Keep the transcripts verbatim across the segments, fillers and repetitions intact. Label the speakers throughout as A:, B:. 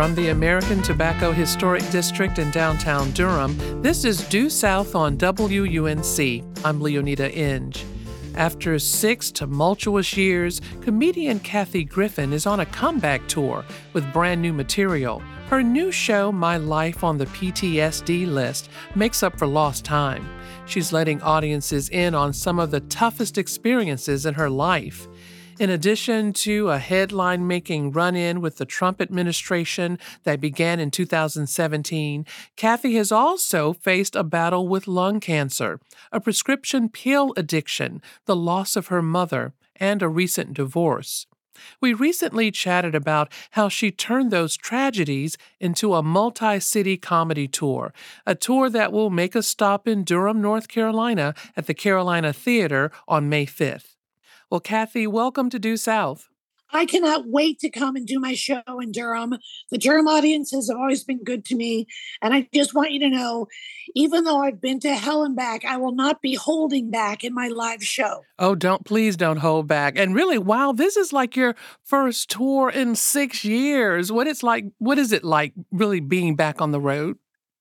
A: From the American Tobacco Historic District in downtown Durham, this is Due South on W U N C. I'm Leonida Inge. After six tumultuous years, comedian Kathy Griffin is on a comeback tour with brand new material. Her new show, My Life on the P T S D List, makes up for lost time. She's letting audiences in on some of the toughest experiences in her life. In addition to a headline-making run-in with the Trump administration that began in two thousand seventeen, Kathy has also faced a battle with lung cancer, a prescription pill addiction, the loss of her mother, and a recent divorce. We recently chatted about how she turned those tragedies into a multi-city comedy tour, a tour that will make a stop in Durham, North Carolina at the Carolina Theater on May fifth. Well, Kathy, welcome to Due South.
B: I cannot wait to come and do my show in Durham. The Durham audiences have always been good to me. And I just want you to know, even though I've been to hell and back, I will not be holding back in my live show.
A: Oh, don't, please don't hold back. And really, wow, this is like your first tour in six years. What it's like, what is it like really being back on the road?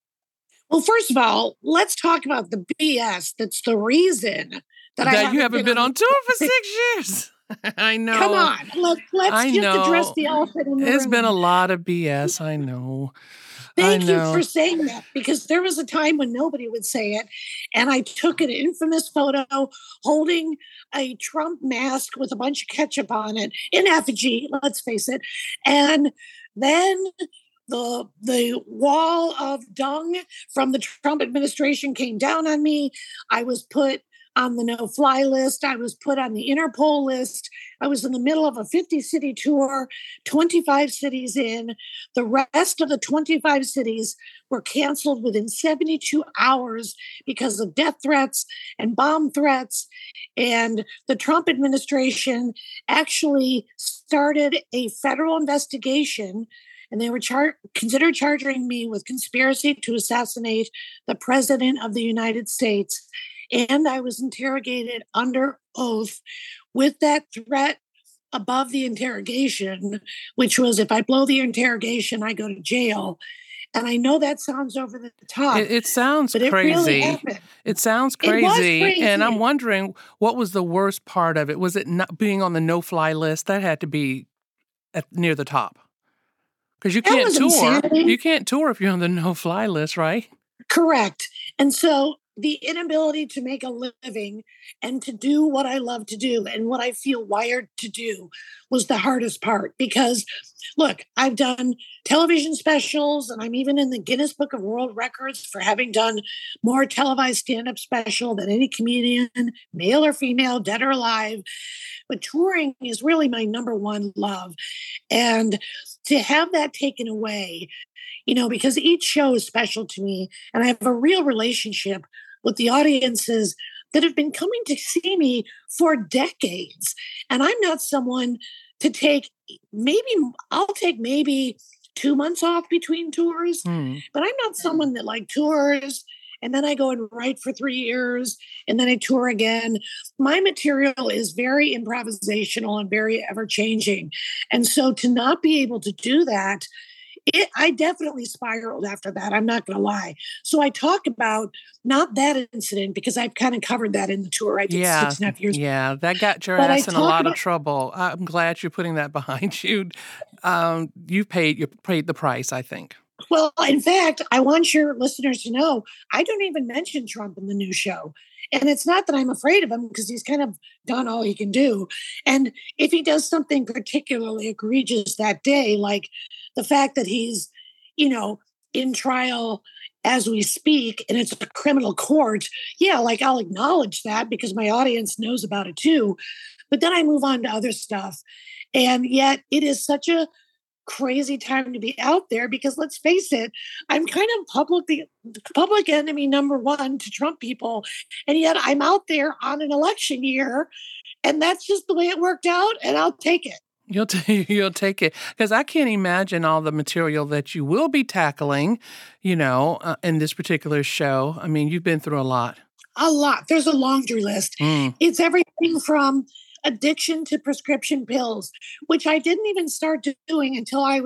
B: Well, first of all, let's talk about the B S. That's the reason that, that I haven't
A: you haven't been, been on, on tour for six years. I know.
B: Come on. Let, let's
A: I
B: just
A: know.
B: address the elephant in the
A: It's
B: room.
A: been a lot of B S. I know.
B: Thank
A: I
B: you
A: know.
B: for saying that, because there was a time when nobody would say it. And I took an infamous photo holding a Trump mask with a bunch of ketchup on it in effigy, let's face it. And then the the wall of dung from the Trump administration came down on me. I was put on the no-fly list. I was put on the Interpol list. I was in the middle of a fifty-city tour, twenty-five cities in. The rest of the twenty-five cities were canceled within seventy-two hours because of death threats and bomb threats. And the Trump administration actually started a federal investigation, and they were char- considered charging me with conspiracy to assassinate the President of the United States. And I was interrogated under oath with that threat above the interrogation, which was if I blow the interrogation, I go to jail. And I know that sounds over the top.
A: It, it sounds
B: but
A: crazy.
B: It, really happened.
A: It sounds
B: It was
A: crazy.
B: crazy.
A: And I'm wondering, what was the worst part of it? Was it not being on the no-fly list? That had to be at, near the top. Because you can't tour.
B: Insanity.
A: You can't tour if you're on the no-fly list, right?
B: Correct. And so the inability to make a living and to do what I love to do and what I feel wired to do was the hardest part. Because, look, I've done television specials, and I'm even in the Guinness Book of World Records for having done more televised stand-up special than any comedian, male or female, dead or alive. But touring is really my number one love. And to have that taken away, you know, because each show is special to me, and I have a real relationship with the audiences that have been coming to see me for decades. And I'm not someone to take, maybe, I'll take maybe two months off between tours, mm. but I'm not someone that like tours and then I go and write for three years and then I tour again. My material is very improvisational and very ever-changing. And so to not be able to do that, It, I definitely spiraled after that. I'm not going to lie. So I talk about not that incident because I've kind of covered that in the tour I did
A: yeah,
B: six and a half years
A: Yeah,
B: ago.
A: that got your
B: but
A: ass
B: I
A: in a lot
B: about,
A: of trouble. I'm glad you're putting that behind you. Um, you paid you paid the price, I think.
B: Well, in fact, I want your listeners to know I don't even mention Trump in the new show. And it's not that I'm afraid of him because he's kind of done all he can do. And if he does something particularly egregious that day, like the fact that he's, you know, in trial as we speak and it's a criminal court, yeah, like I'll acknowledge that because my audience knows about it too. But then I move on to other stuff. And yet it is such a crazy time to be out there because let's face it, I'm kind of public the public enemy number one to Trump people, and yet I'm out there on an election year, and that's just the way it worked out, and I'll take it.
A: You'll t- you'll take it because I can't imagine all the material that you will be tackling, you know, uh, in this particular show. I mean, you've been through a lot.
B: A lot. There's a laundry list. Mm. It's everything from addiction to prescription pills, which I didn't even start doing until I was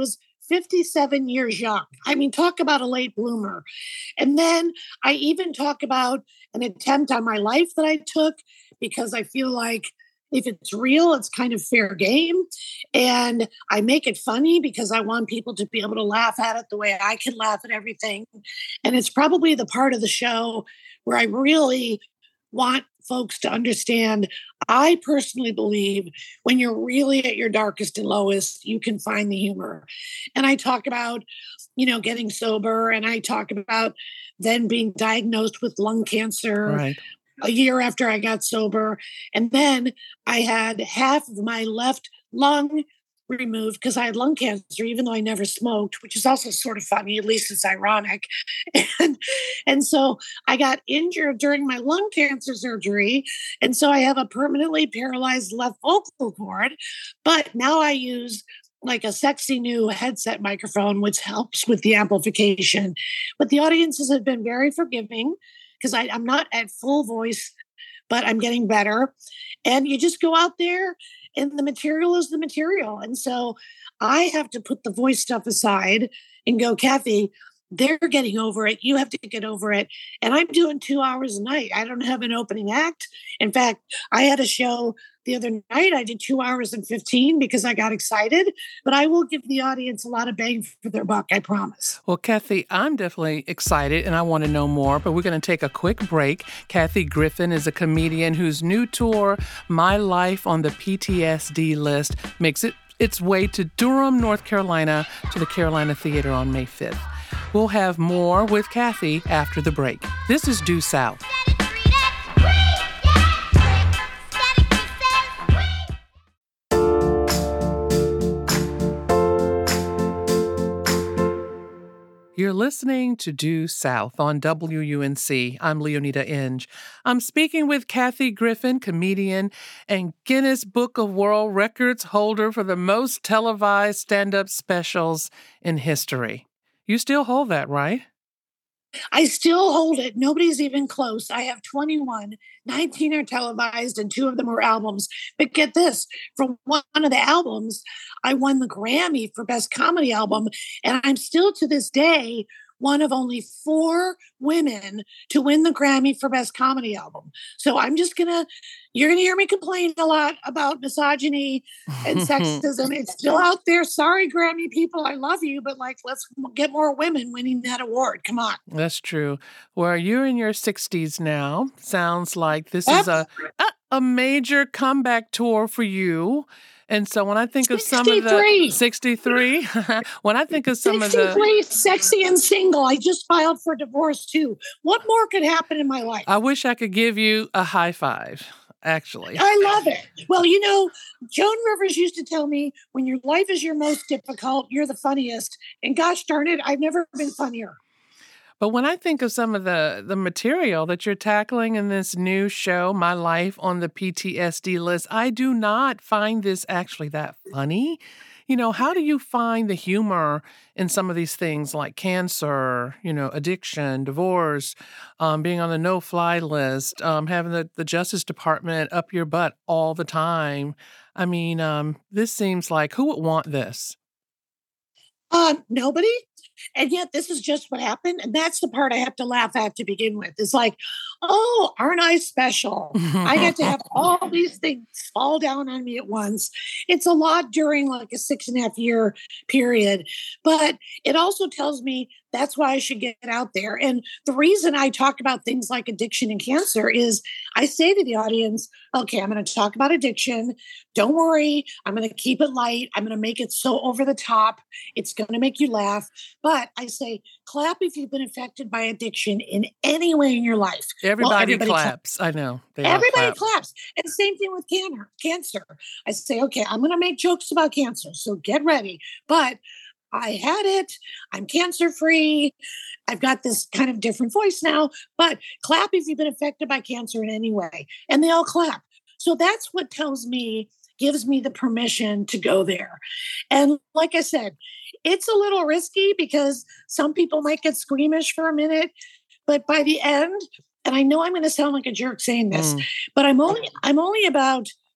B: fifty-seven years young. I mean, talk about a late bloomer. And then I even talk about an attempt on my life that I took because I feel like if it's real, it's kind of fair game. And I make it funny because I want people to be able to laugh at it the way I can laugh at everything. And it's probably the part of the show where I really want folks to understand. I personally believe when you're really at your darkest and lowest, you can find the humor. And I talk about, you know, getting sober, and I talk about then being diagnosed with lung cancer.
A: Right.
B: A year after I got sober. And then I had half of my left lung removed because I had lung cancer, even though I never smoked, which is also sort of funny. At least it's ironic. And, and so I got injured during my lung cancer surgery. And so I have a permanently paralyzed left vocal cord. But now I use like a sexy new headset microphone, which helps with the amplification. But the audiences have been very forgiving, because I'm not at full voice, but I'm getting better. And you just go out there and the material is the material. And so I have to put the voice stuff aside and go, Kathy, they're getting over it. You have to get over it. And I'm doing two hours a night. I don't have an opening act. In fact, I had a show the other night. I did two hours and fifteen because I got excited. But I will give the audience a lot of bang for their buck, I promise.
A: Well, Kathy, I'm definitely excited and I want to know more, but we're going to take a quick break. Kathy Griffin is a comedian whose new tour, My Life on the P T S D List, makes it its way to Durham, North Carolina, to the Carolina Theater on May fifth. We'll have more with Kathy after the break. This is Due South. You're listening to Due South on W U N C. I'm Leonida Inge. I'm speaking with Kathy Griffin, comedian and Guinness Book of World Records holder for the most televised stand-up specials in history. You still hold that, right?
B: I still hold it. Nobody's even close. I have twenty-one. nineteen are televised and two of them are albums. But get this, for one of the albums, I won the Grammy for Best Comedy Album. And I'm still to this day one of only four women to win the Grammy for Best Comedy Album. So I'm just going to, you're going to hear me complain a lot about misogyny and sexism. It's still out there. Sorry, Grammy people, I love you, but like, let's get more women winning that award. Come on.
A: That's true. Well, you're in your sixties now. Sounds like this That's- is a, a a major comeback tour for you. And so when I think of some of the sixty-three, when I think of some of the
B: sixty-three, sexy and single, I just filed for divorce too. What more could happen in my life?
A: I wish I could give you a high five, actually.
B: I love it. Well, you know, Joan Rivers used to tell me, when your life is your most difficult, you're the funniest. And gosh darn it, I've never been funnier.
A: But when I think of some of the, the material that you're tackling in this new show, My Life on the P T S D List, I do not find this actually that funny. You know, how do you find the humor in some of these things like cancer, you know, addiction, divorce, um, being on the no-fly list, um, having the, the Justice Department up your butt all the time? I mean, um, this seems like, who would want this?
B: Uh, nobody. And yet this is just what happened. And that's the part I have to laugh at to begin with. It's like, oh, aren't I special? I get to have all these things fall down on me at once. It's a lot during like a six and a half year period. But it also tells me that's why I should get out there. And the reason I talk about things like addiction and cancer is I say to the audience, okay, I'm going to talk about addiction. Don't worry. I'm going to keep it light. I'm going to make it so over the top. It's going to make you laugh. But I say, clap if you've been affected by addiction in any way in your life.
A: Everybody, well, everybody claps. claps. I know.
B: They everybody clap. claps. And same thing with cancer. Cancer. I say, okay, I'm going to make jokes about cancer. So get ready. But I had it. I'm cancer free. I've got this kind of different voice now, but clap if you've been affected by cancer in any way. And they all clap. So that's what tells me, gives me the permission to go there. And like I said, it's a little risky because some people might get squeamish for a minute, but by the end, and I know I'm going to sound like a jerk saying this, mm. but I'm only, I'm only about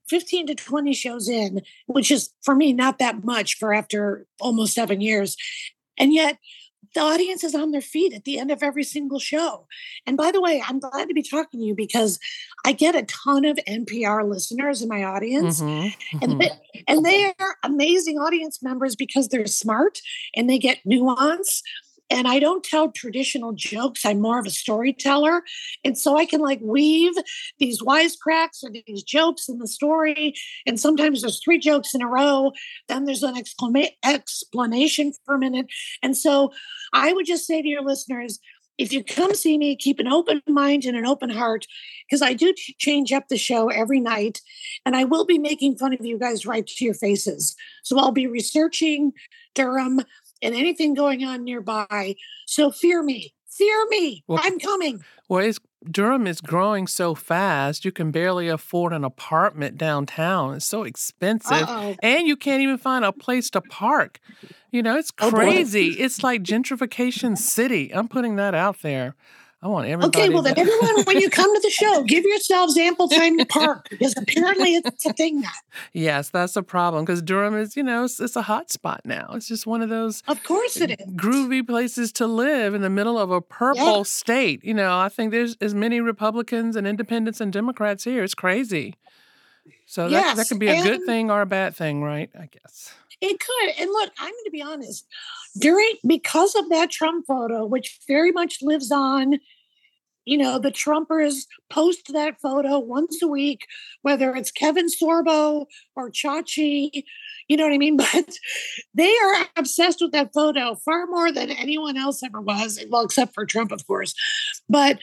B: fifteen to twenty shows in, which is for me not that much for after almost seven years. And yet the audience is on their feet at the end of every single show. And by the way, I'm glad to be talking to you because I get a ton of N P R listeners in my audience.
A: Mm-hmm. Mm-hmm.
B: And, they, and they are amazing audience members because they're smart and they get nuance. And I don't tell traditional jokes. I'm more of a storyteller. And so I can like weave these wisecracks or these jokes in the story. And sometimes there's three jokes in a row. Then there's an exclama- explanation for a minute. And so I would just say to your listeners, if you come see me, keep an open mind and an open heart, because I do ch- change up the show every night. And I will be making fun of you guys right to your faces. So I'll be researching Durham and anything going on nearby. So fear me, fear me. Well, I'm coming.
A: Well, it's, Durham is growing so fast, you can barely afford an apartment downtown. It's so expensive.
B: Uh-oh.
A: And you can't even find a place to park. You know, it's crazy. Oh, it's like gentrification city. I'm putting that out there. I want everybody.
B: Okay, well,
A: to...
B: then everyone, when you come to the show, give yourselves ample time to park because apparently it's a thing now.
A: Yes, that's a problem because Durham is, you know, it's, it's a hot spot now. It's just one of those
B: of course it is.
A: groovy places to live in the middle of a purple yeah. state. You know, I think there's as many Republicans and independents and Democrats here. It's crazy. So that,
B: yes,
A: that could be a good thing or a bad thing, right? I guess.
B: It could. And look, I'm going to be honest. During because of that Trump photo, which very much lives on, you know, the Trumpers post that photo once a week, whether it's Kevin Sorbo or Chachi, you know what I mean? But they are obsessed with that photo far more than anyone else ever was. Well, except for Trump, of course. But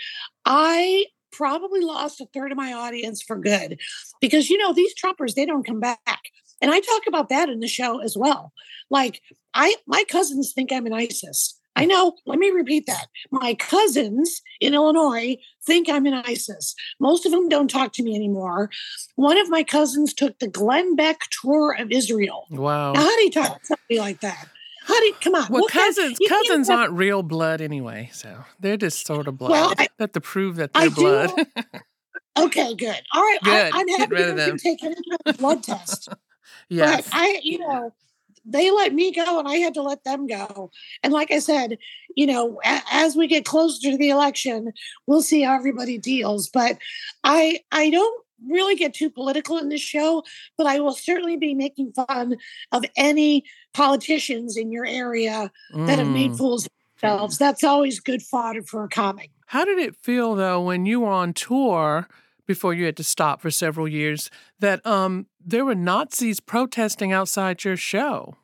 B: I probably lost a third of my audience for good because, you know, these Trumpers, they don't come back. And I talk about that in the show as well. Like, I, my cousins think I'm in ISIS. I know, let me repeat that. My cousins in Illinois think I'm in ISIS. Most of them don't talk to me anymore. One of my cousins took the Glenn Beck tour of Israel.
A: Wow.
B: Now, how do you talk to somebody like that? How do you, come on.
A: Well,
B: what
A: cousins
B: kind,
A: cousins aren't real blood anyway, so they're just sort of blood.
B: Well, I,
A: have to prove that they're
B: I
A: blood.
B: Okay, good. All right.
A: Good.
B: I, I'm
A: Get
B: happy
A: rid of
B: to
A: them.
B: take any kind of blood test.
A: Yes.
B: But I, you know, they let me go and I had to let them go. And like I said, you know, a- as we get closer to the election, we'll see how everybody deals. But I I don't really get too political in this show, but I will certainly be making fun of any politicians in your area mm. that have made fools of themselves. That's always good fodder for a comic.
A: How did it feel, though, when you were on tour before you had to stop for several years, that um, there were Nazis protesting outside your show?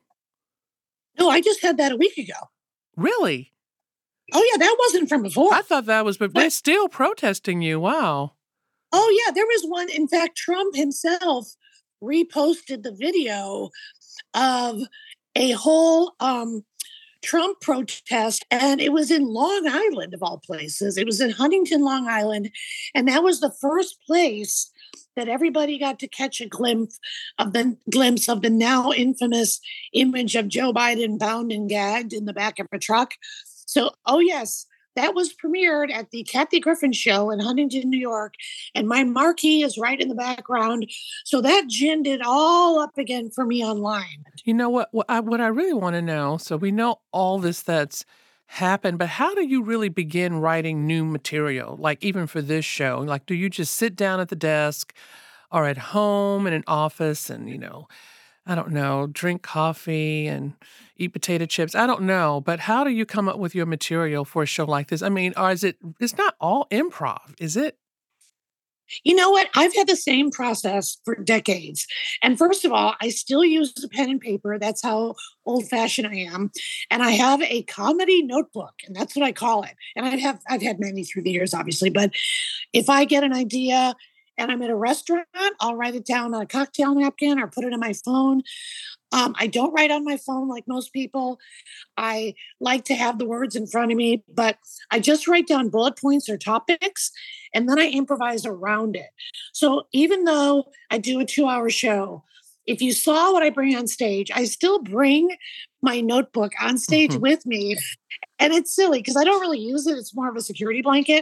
B: No, I just had that a week ago.
A: Really?
B: Oh, yeah, that wasn't from before.
A: I thought that was, but they're still protesting you. Wow.
B: Oh, yeah, there was one. In fact, Trump himself reposted the video of a whole um, Trump protest, and it was in Long Island, of all places. It was in Huntington, Long Island, and that was the first place that everybody got to catch a glimpse of the glimpse of the now infamous image of Joe Biden bound and gagged in the back of a truck. So, oh yes, that was premiered at the Kathy Griffin show in Huntington, New York, and my marquee is right in the background. So that ginned it all up again for me online.
A: You know what? What I, what I really want to know. So we know all this that's happened, but how do you really begin writing new material? Like even for this show, like do you just sit down at the desk or at home in an office and, you know, I don't know, drink coffee and eat potato chips? I don't know, but how do you come up with your material for a show like this? I mean, or is it, it's not all improv, is it?
B: You know what? I've had the same process for decades. And first of all, I still use a pen and paper. That's how old fashioned I am. And I have a comedy notebook, and that's what I call it. And I have, I've had many through the years, obviously. But if I get an idea and I'm at a restaurant, I'll write it down on a cocktail napkin or put it on my phone. Um, I don't write on my phone like most people. I like to have the words in front of me, but I just write down bullet points or topics, and then I improvise around it. So even though I do a two-hour show, if you saw what I bring on stage, I still bring my notebook on stage mm-hmm. with me. And it's silly because I don't really use it. It's more of a security blanket.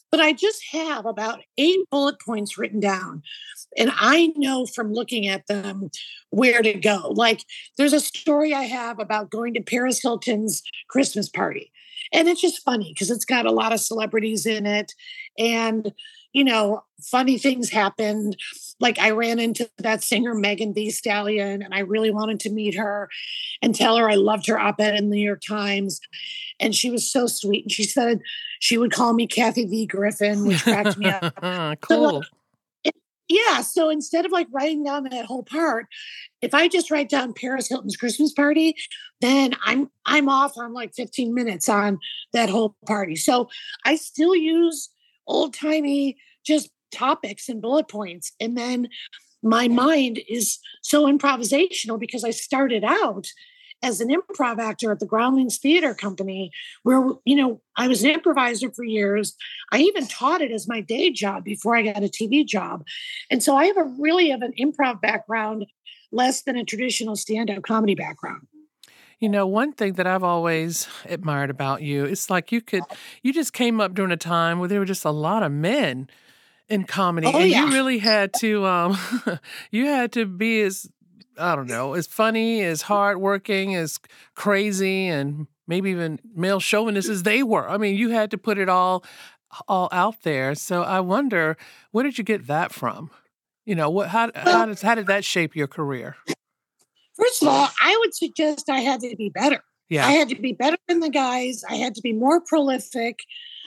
B: but I just have about eight bullet points written down. And I know from looking at them where to go. Like there's a story I have about going to Paris Hilton's Christmas party. And it's just funny because it's got a lot of celebrities in it. And, you know, funny things happened. Like I ran into that singer, Megan Thee Stallion, and I really wanted to meet her and tell her I loved her op-ed in the New York Times. And she was so sweet. And she said she would call me Kathy V. Griffin, which cracked me up.
A: Cool.
B: So, it, yeah. So instead of like writing down that whole part, if I just write down Paris Hilton's Christmas party, then I'm I'm off on like fifteen minutes on that whole party. So I still use old timey just topics and bullet points. And then my mind is so improvisational because I started out as an improv actor at the Groundlings Theater Company, where, you know, I was an improviser for years. I even taught it as my day job before I got a T V job. And so I have a really have an improv background, less than a traditional stand-up comedy background.
A: You know, one thing that I've always admired about you, it's like you could, you just came up during a time where there were just a lot of men in comedy,
B: Oh,
A: and
B: yeah.
A: you really had to, um, you had to be as, I don't know, as funny, as hardworking, as crazy, and maybe even male chauvinist as they were. I mean, you had to put it all, all out there. So I wonder, where did you get that from? You know, what, how, how does, how did that shape your career?
B: First of all, I would suggest I had to be better.
A: Yeah.
B: I had to be better than the guys. I had to be more prolific.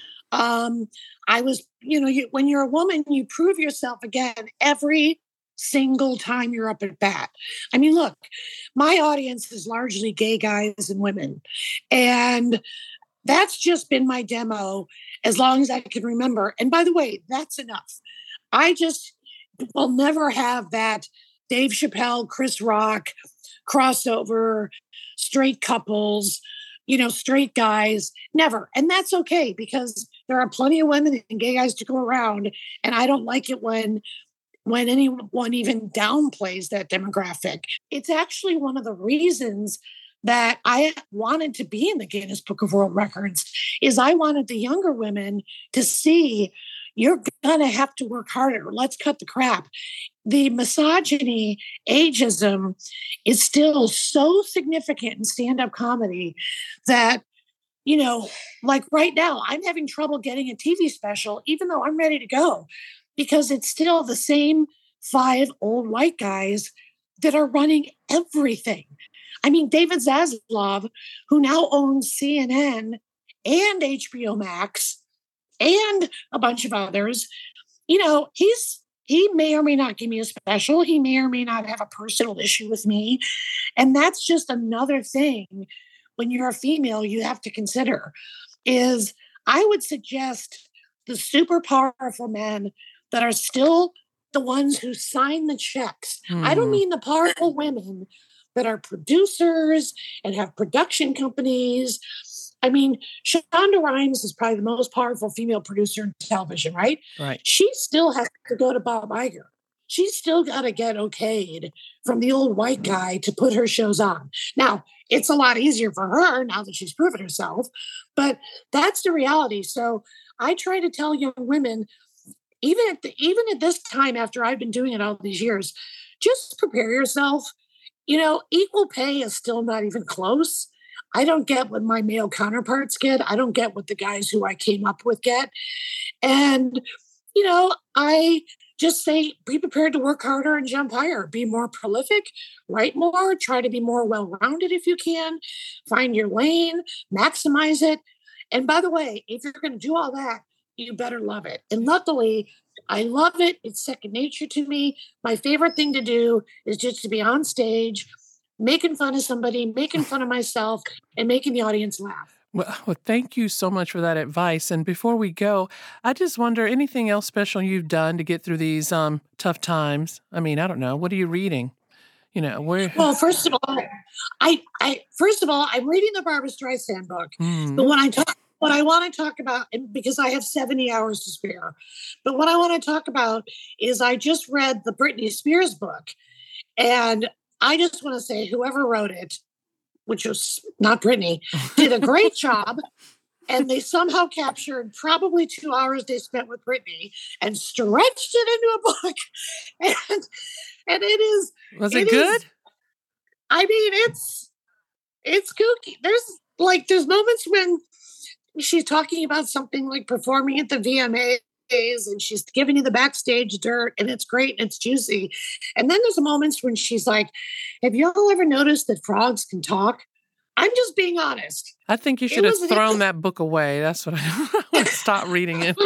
B: Um, I was, you know, you, when you're a woman, you prove yourself again every single time you're up at bat. I mean, look, my audience is largely gay guys and women. And that's just been my demo as long as I can remember. And by the way, that's enough. I just will never have that Dave Chappelle, Chris Rock crossover, straight couples, you know, straight guys, never. And that's okay because there are plenty of women and gay guys to go around. And I don't like it when when anyone even downplays that demographic. It's actually one of the reasons that I wanted to be in the Guinness Book of World Records is I wanted the younger women to see you're going to have to work harder. Let's cut the crap. The misogyny, ageism is still so significant in stand-up comedy that, you know, like right now, I'm having trouble getting a T V special, even though I'm ready to go, because it's still the same five old white guys that are running everything. I mean, David Zaslav, who now owns C N N and H B O Max, and a bunch of others, you know, he's he may or may not give me a special. He may or may not have a personal issue with me. And that's just another thing when you're a female you have to consider is I would suggest the super powerful men that are still the ones who sign the checks. Mm. I don't mean the powerful women that are producers and have production companies. I mean, Shonda Rhimes is probably the most powerful female producer in television, right?
A: Right.
B: She still has to go to Bob Iger. She's still got to get okayed from the old white guy to put her shows on. Now, it's a lot easier for her now that she's proven herself, but that's the reality. So I try to tell young women, even at the, even at this time after I've been doing it all these years, just prepare yourself. You know, equal pay is still not even close. I don't get what my male counterparts get. I don't get what the guys who I came up with get. And, you know, I just say, be prepared to work harder and jump higher, be more prolific, write more, try to be more well-rounded if you can, find your lane, maximize it. And by the way, if you're going to do all that, you better love it. And luckily, I love it. It's second nature to me. My favorite thing to do is just to be on stage, making fun of somebody, making fun of myself, and making the audience laugh.
A: Well, well, thank you so much for that advice. And before we go, I just wonder, anything else special you've done to get through these um, tough times? I mean, I don't know. What are you reading? You know, where?
B: Well, first of all, I, I first of all, I'm reading the Barbra Streisand book. Mm. But when I talk, what I want to talk about, and because I have seventy hours to spare, but what I want to talk about is I just read the Britney Spears book, and I just want to say whoever wrote it, which was not Britney, did a great job. And they somehow captured probably two hours they spent with Brittany and stretched it into a book. And and it is
A: Was it, it good? Is,
B: I mean, it's it's kooky. There's like there's moments when she's talking about something like performing at the V M As and she's giving you the backstage dirt and it's great and it's juicy. And then there's moments when she's like, have you all ever noticed that frogs can talk? I'm just being honest.
A: I think you should have thrown that book away. That's what I want to stop reading it.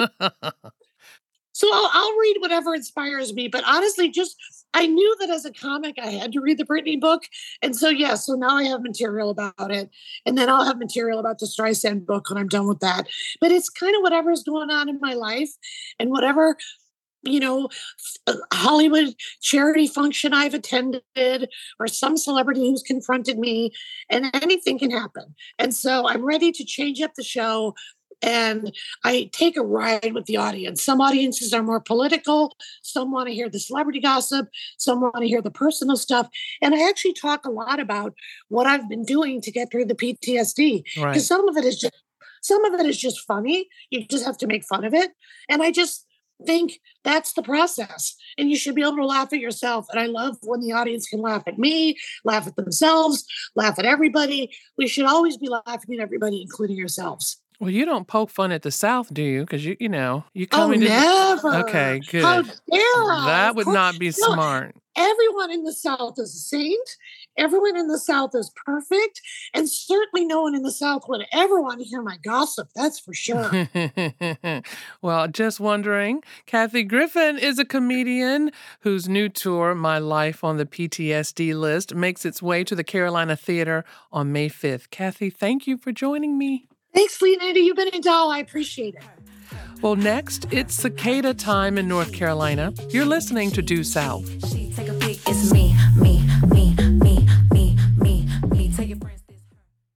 B: So I'll, I'll read whatever inspires me. But honestly, just I knew that as a comic, I had to read the Brittany book. And so, yeah, so now I have material about it. And then I'll have material about the Streisand book when I'm done with that. But it's kind of whatever's going on in my life and whatever, you know, Hollywood charity function I've attended or some celebrity who's confronted me, and anything can happen. And so I'm ready to change up the show. And I take a ride with the audience. Some audiences are more political. Some want to hear the celebrity gossip. Some want to hear the personal stuff. And I actually talk a lot about what I've been doing to get through the P T S D. Because right. some of it is just, some of it is just funny. You just have to make fun of it. And I just think that's the process. And you should be able to laugh at yourself. And I love when the audience can laugh at me, laugh at themselves, laugh at everybody. We should always be laughing at everybody, including yourselves.
A: Well, you don't poke fun at the South, do you? Because, you you know, you come
B: oh,
A: into...
B: never.
A: The... Okay, good.
B: How dare I?
A: That would not be no, smart.
B: Everyone in the South is a saint. Everyone in the South is perfect. And certainly no one in the South would ever want to hear my gossip. That's for sure.
A: Well, just wondering, Kathy Griffin is a comedian whose new tour, My Life on the P T S D List, makes its way to the Carolina Theater on May fifth. Kathy, thank you for joining me.
B: Thanks, Leonida. You've been a doll. I appreciate it.
A: Well, next, it's cicada time in North Carolina. You're listening to Due South. She take a peek. It's me, me, me, me, me, me, me. Tell your friends this.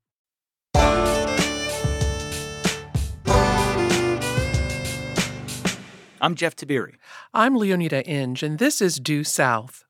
C: I'm Jeff Tiberi.
A: I'm Leonida Inge, and this is Due South.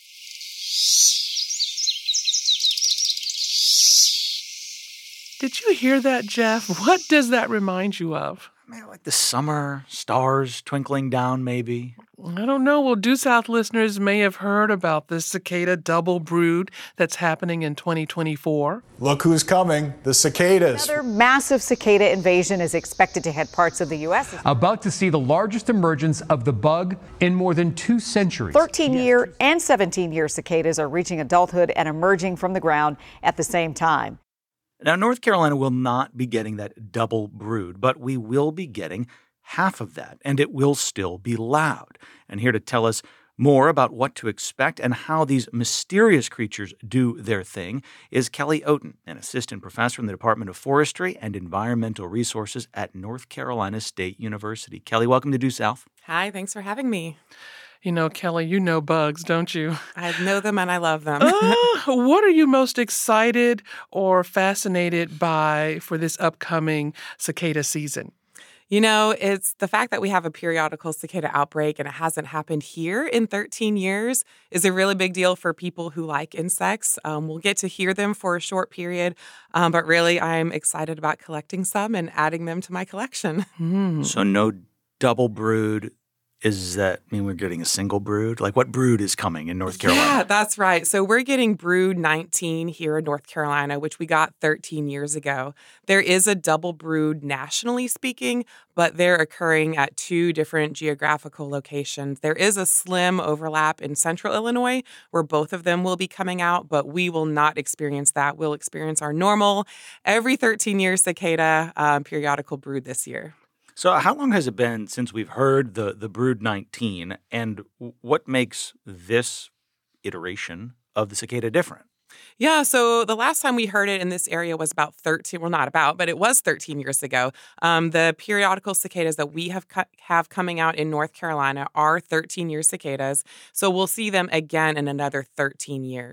A: Did you hear that, Jeff? What does that remind you of?
C: Man, like the summer, stars twinkling down, maybe.
A: I don't know. Well, Due South listeners may have heard about this cicada double brood that's happening in twenty twenty-four.
D: Look who's coming, the cicadas.
E: Another massive cicada invasion is expected to hit parts of the U S.
F: About to see the largest emergence of the bug in more than two centuries.
E: thirteen-year yes. and seventeen-year cicadas are reaching adulthood and emerging from the ground at the same time.
C: Now, North Carolina will not be getting that double brood, but we will be getting half of that, and it will still be loud. And here to tell us more about what to expect and how these mysterious creatures do their thing is Kelly Oten, an assistant professor in the Department of Forestry and Environmental Resources at North Carolina State University. Kelly, welcome to Due South.
G: Hi, thanks for having me.
A: You know, Kelly, you know bugs, don't you?
G: I know them and I love them.
A: uh, what are you most excited or fascinated by for this upcoming cicada season?
G: You know, it's the fact that we have a periodical cicada outbreak and it hasn't happened here in thirteen years is a really big deal for people who like insects. Um, we'll get to hear them for a short period, um, but really I'm excited about collecting some and adding them to my collection.
A: Mm.
C: So no double brood. Is that mean we're getting a single brood? Like what brood is coming in North Carolina?
G: Yeah, that's right. So we're getting brood nineteen here in North Carolina, which we got thirteen years ago. There is a double brood nationally speaking, but they're occurring at two different geographical locations. There is a slim overlap in central Illinois where both of them will be coming out, but we will not experience that. We'll experience our normal every thirteen year cicada um, periodical brood this year.
C: So how long has it been since we've heard the, the brood nineteen, and what makes this iteration of the cicada different?
G: Yeah, so the last time we heard it in this area was about thirteen, well, not about, but it was thirteen years ago. Um, the periodical cicadas that we have cu- have coming out in North Carolina are thirteen-year cicadas, so we'll see them again in another thirteen years.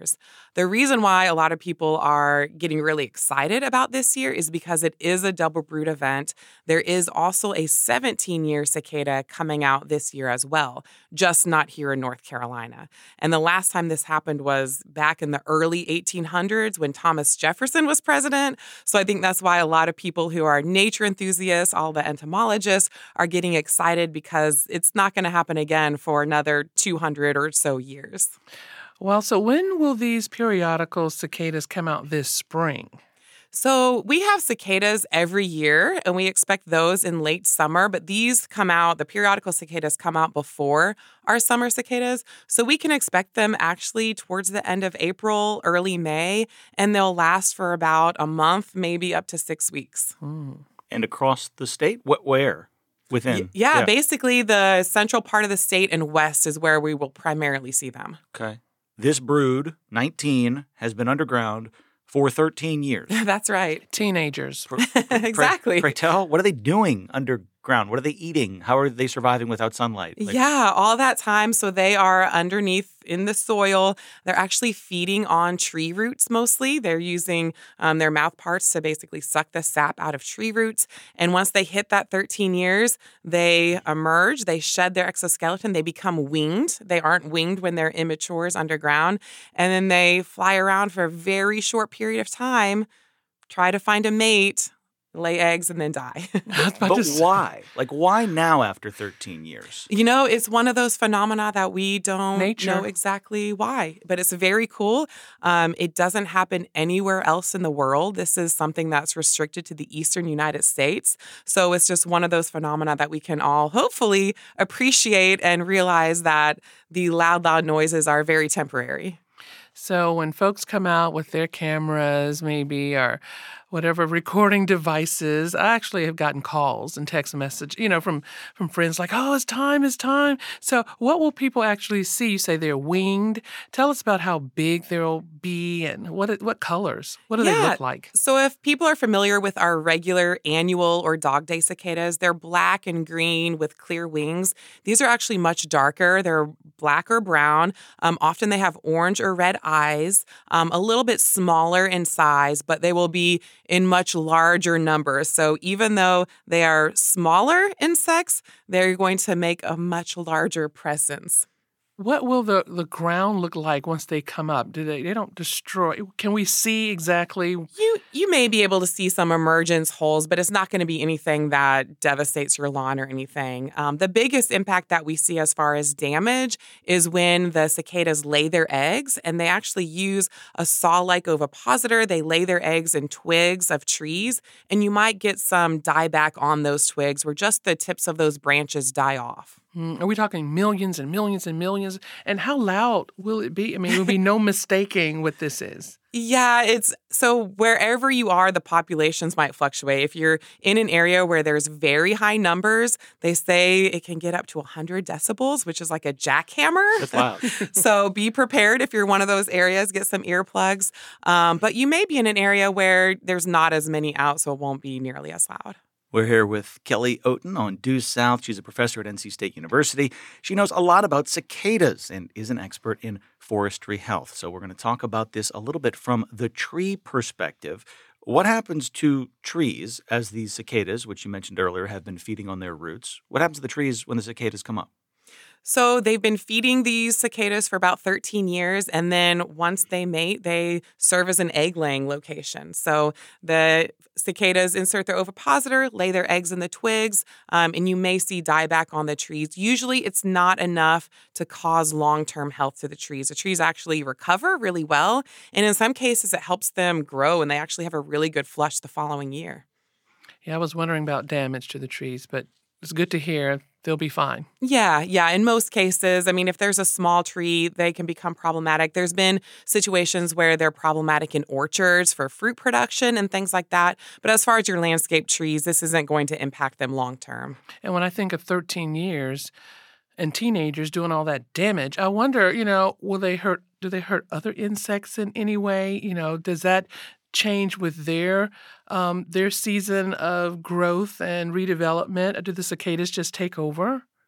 G: The reason why a lot of people are getting really excited about this year is because it is a double brood event. There is also a seventeen-year cicada coming out this year as well, just not here in North Carolina. And the last time this happened was back in the early eighteen hundreds when Thomas Jefferson was president. So I think that's why a lot of people who are nature enthusiasts, all the entomologists, are getting excited because it's not going to happen again for another two hundred or so years.
A: Well, so when will these periodical cicadas come out this spring?
G: So we have cicadas every year, and we expect those in late summer, but these come out, the periodical cicadas come out before our summer cicadas. So we can expect them actually towards the end of April, early May, and they'll last for about a month, maybe up to six weeks.
A: Hmm.
C: And across the state? What, where? Within?
G: Y- yeah, yeah, basically the central part of the state and west is where we will primarily see them.
C: Okay. This brood, nineteen, has been underground for thirteen years.
G: That's right.
A: Teenagers.
G: Exactly.
C: Pray, pray tell, what are they doing underground? What are they eating? How are they surviving without sunlight? Like,
G: yeah, all that time. So they are underneath in the soil. They're actually feeding on tree roots mostly. They're using um, their mouth parts to basically suck the sap out of tree roots. And once they hit that thirteen years, they emerge. They shed their exoskeleton. They become winged. They aren't winged when they're immatures underground. And then they fly around for a very short period of time, try to find a mate, lay eggs, and then die.
C: But why? Like, why now after thirteen years?
G: You know, it's one of those phenomena that we don't
A: Nature.
G: know exactly why, but it's very cool. Um, it doesn't happen anywhere else in the world. This is something that's restricted to the eastern United States. So it's just one of those phenomena that we can all hopefully appreciate and realize that the loud, loud noises are very temporary.
A: So when folks come out with their cameras, maybe, or whatever recording devices, I actually have gotten calls and text message, you know, from, from friends like, oh, it's time, it's time. So what will people actually see? You say they're winged. Tell us about how big they'll be and what what colors. What do
G: yeah.
A: they look like?
G: So if people are familiar with our regular annual or dog day cicadas, they're black and green with clear wings. These are actually much darker. They're black or brown. Um, often they have orange or red eyes, um, a little bit smaller in size, but they will be in much larger numbers. So even though they are smaller insects, they're going to make a much larger presence.
A: What will the, the ground look like once they come up? Do they they don't destroy? Can we see exactly?
G: You you may be able to see some emergence holes, but it's not going to be anything that devastates your lawn or anything. Um, the biggest impact that we see as far as damage is when the cicadas lay their eggs, and they actually use a saw-like ovipositor. They lay their eggs in twigs of trees, and you might get some dieback on those twigs where just the tips of those branches die off.
A: Mm, are we talking millions and millions and millions? And how loud will it be? I mean, there will be no mistaking what this is.
G: Yeah, it's so wherever you are, the populations might fluctuate. If you're in an area where there's very high numbers, they say it can get up to one hundred decibels, which is like a jackhammer.
C: That's loud.
G: So be prepared if you're one of those areas, get some earplugs. Um, but you may be in an area where there's not as many out, so it won't be nearly as loud.
C: We're here with Kelly Oten on Due South. She's a professor at N C State University. She knows a lot about cicadas and is an expert in forestry health. So we're going to talk about this a little bit from the tree perspective. What happens to trees as these cicadas, which you mentioned earlier, have been feeding on their roots? What happens to the trees when the cicadas come up?
G: So they've been feeding these cicadas for about thirteen years, and then once they mate, they serve as an egg-laying location. So the cicadas insert their ovipositor, lay their eggs in the twigs, um, and you may see dieback on the trees. Usually it's not enough to cause long-term health to the trees. The trees actually recover really well, and in some cases it helps them grow, and they actually have a really good flush the following year.
A: Yeah, I was wondering about damage to the trees, but it's good to hear they'll be fine.
G: Yeah, yeah. In most cases, I mean, if there's a small tree, they can become problematic. There's been situations where they're problematic in orchards for fruit production and things like that. But as far as your landscape trees, this isn't going to impact them long term.
A: And when I think of thirteen years and teenagers doing all that damage, I wonder, you know, will they hurt, do they hurt other insects in any way? You know, does that change with their um, their season of growth and redevelopment? Or do the cicadas just take over?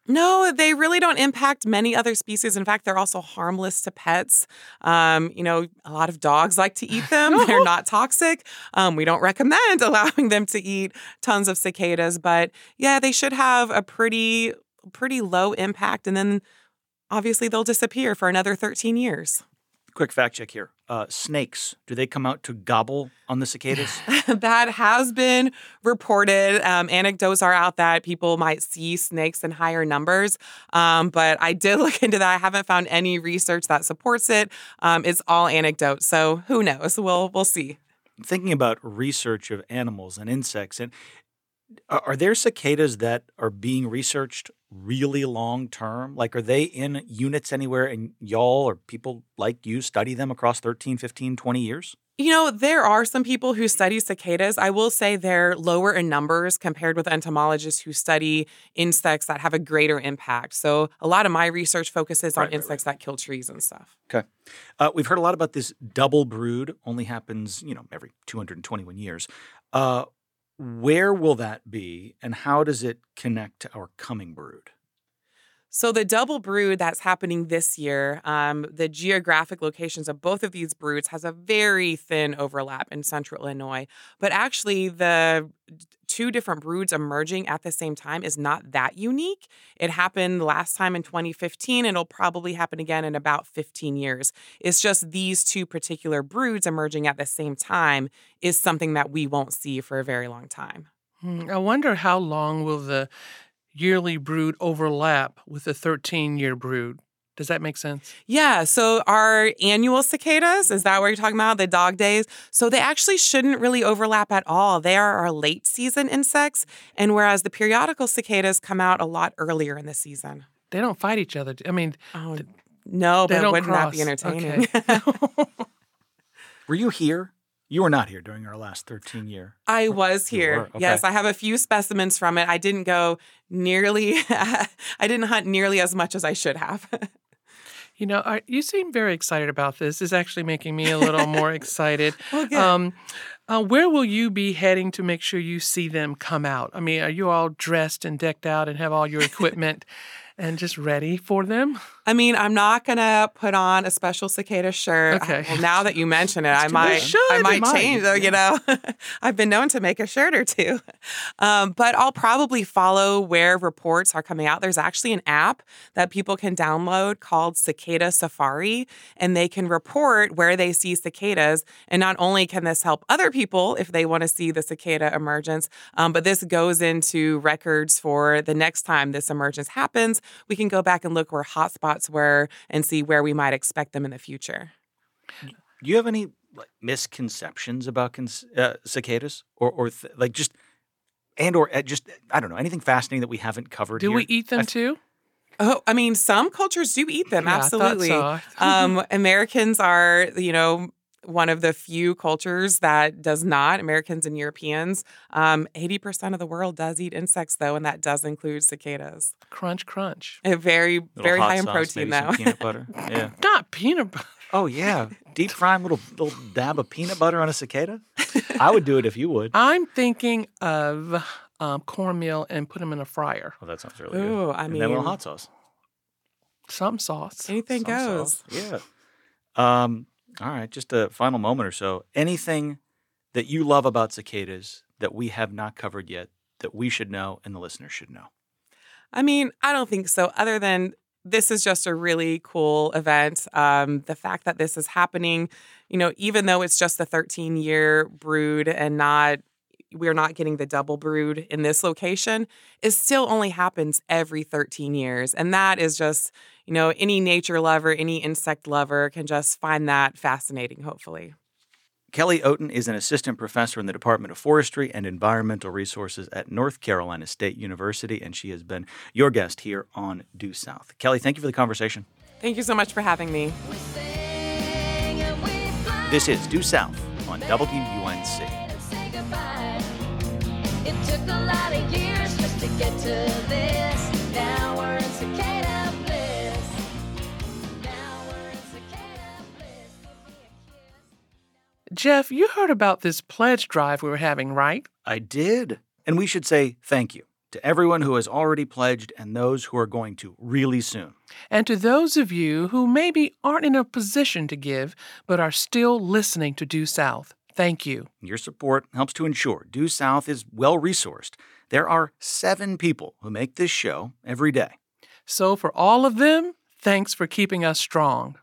G: No, they really don't impact many other species. In fact, they're also harmless to pets. Um, you know, a lot of dogs like to eat them. They're not toxic. Um, we don't recommend allowing them to eat tons of cicadas, but yeah, they should have a pretty, pretty low impact. And then obviously they'll disappear for another thirteen years.
C: Quick fact check here. Uh, snakes, do they come out to gobble on the cicadas?
G: That has been reported. Um, anecdotes are out that people might see snakes in higher numbers. Um, but I did look into that. I haven't found any research that supports it. Um, it's all anecdote. So who knows? We'll we'll see.
C: Thinking about research of animals and insects, and are, are there cicadas that are being researched really long term? Like, are they in units anywhere and y'all or people like you study them across thirteen, fifteen, twenty years?
G: You know, there are some people who study cicadas. I will say they're lower in numbers compared with entomologists who study insects that have a greater impact. So a lot of my research focuses on
C: Right, right,
G: insects that kill trees and stuff.
C: Okay. Uh, we've heard a lot about this double brood, only happens, you know, every two hundred twenty-one years. Uh, where will that be, and how does it connect to our coming brood?
G: So the double brood that's happening this year, um, the geographic locations of both of these broods has a very thin overlap in central Illinois. But actually, the two different broods emerging at the same time is not that unique. It happened last time in twenty fifteen, and it'll probably happen again in about fifteen years. It's just these two particular broods emerging at the same time is something that we won't see for a very long time.
A: Hmm, I wonder how long will the yearly brood overlap with the thirteen-year brood. Does that make sense?
G: Yeah. So our annual cicadas, is that what you're talking about? The dog days? So they actually shouldn't really overlap at all. They are our late season insects. And whereas the periodical cicadas come out a lot earlier in the season.
A: They don't fight each other. I mean,
G: Oh, no,
A: they
G: but
A: don't
G: wouldn't that
A: cross.
G: be entertaining?
A: Okay.
C: Were you here? You were not here during our last thirteen year.
G: I was
C: You
G: here.
C: were? Okay.
G: Yes, I have a few specimens from it. I didn't go nearly, I didn't hunt nearly as much as I should have.
A: You know, I, you seem very excited about this. It's actually making me a little more excited.
G: Well, good.
A: Um, uh, where will you be heading to make sure you see them come out? I mean, are you all dressed and decked out and have all your equipment and just ready for them?
G: I mean, I'm not gonna put on a special cicada shirt.
A: Okay.
G: Well, now that you mention it, I
C: too
G: might,
C: bad.
A: should,
G: I
A: you
G: might
C: might.
G: change. Though, you know, I've been known to make a shirt or two. Um, but I'll probably follow where reports are coming out. There's actually an app that people can download called Cicada Safari, and they can report where they see cicadas. And not only can this help other people if they want to see the cicada emergence, um, but this goes into records for the next time this emergence happens. We can go back and look where hotspots were and see where we might expect them in the future.
C: Do you have any like, misconceptions about cons- uh, cicadas, or or th- like just and or uh, just I don't know, anything fascinating that we haven't covered?
A: Do
C: here?
A: we eat them
C: I-
A: too?
G: Oh, I mean, some cultures do eat them.
A: Yeah, I thought
G: absolutely.
A: so.
G: um, Americans are, you know, one of the few cultures that does not. Americans and Europeans. Um, eighty percent of the world does eat insects, though, and that does include cicadas.
A: Crunch, crunch.
G: A very,
C: Little
G: very
C: hot
G: high in
C: sauce,
G: protein,
C: maybe some
G: though.
C: peanut butter. Yeah.
A: Not peanut butter.
C: Oh yeah, deep frying little little dab of peanut butter on a cicada. I would do it if you would.
A: I'm thinking of um, cornmeal and put them in a fryer.
C: Oh, that sounds really
G: Ooh,
C: good.
G: I
C: and then a little
G: mean-
C: hot sauce.
A: Some sauce.
G: Anything
C: Some
G: goes.
C: sauce. Yeah. Um. All right. Just a final moment or so. Anything that you love about cicadas that we have not covered yet that we should know and the listeners should know?
G: I mean, I don't think so, other than this is just a really cool event. Um, the fact that this is happening, you know, even though it's just a thirteen-year brood and not, we're not getting the double brood in this location, it still only happens every thirteen years. And that is just, you know, any nature lover, any insect lover can just find that fascinating, hopefully.
C: Kelly Oten is an assistant professor in the Department of Forestry and Environmental Resources at North Carolina State University, and she has been your guest here on Due South. Kelly, thank you for the conversation.
G: Thank you so much for having me.
C: This is Due South on W U N C.
H: It took a lot of years just to get to this. Now we're in cicada bliss. Now we're in cicada bliss. Give me a kiss.
A: Jeff, you heard about this pledge drive we were having, right?
C: I did. And we should say thank you to everyone who has already pledged and those who are going to really soon.
A: And to those of you who maybe aren't in a position to give, but are still listening to Due South, thank you.
C: Your support helps to ensure Due South is well-resourced. There are seven people who make this show every day.
A: So for all of them, thanks for keeping us strong.